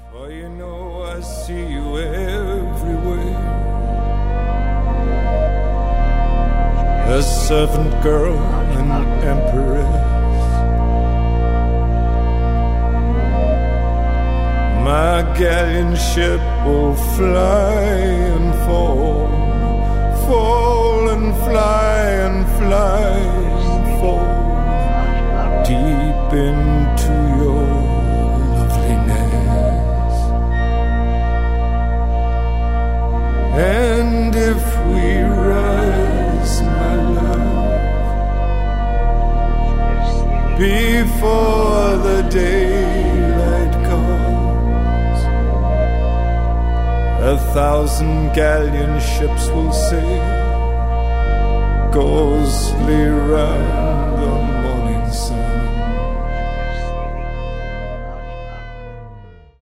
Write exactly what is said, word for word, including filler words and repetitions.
For you know I see you everywhere. A servant girl, an empress. My galleon ship will fly and fall, fall and fly and fly and fall deep into your loveliness. And if we rise, my love, before the daylight comes, a thousand galleon ships will sail ghostly round